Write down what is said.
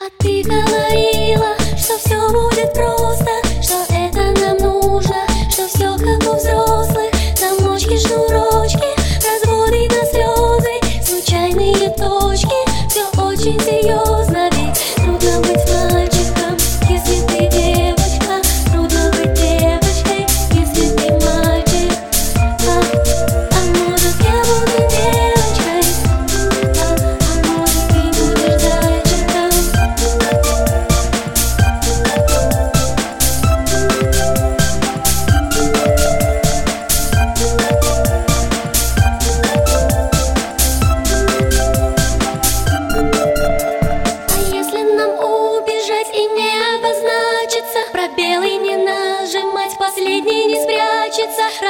А ты говорила, что все будет просто, что это нам нужно, что все как у взрослых. Замочки, шнурочки, разводы на слезы, случайные точки. Все очень серьезно, ведь трудно быть мальчиком, если ты девочка. Трудно быть девочкой, если ты мальчик. А может я буду девочкой, а может ты будешь зайчиком. Пробелы не нажимать, последний не спрячется.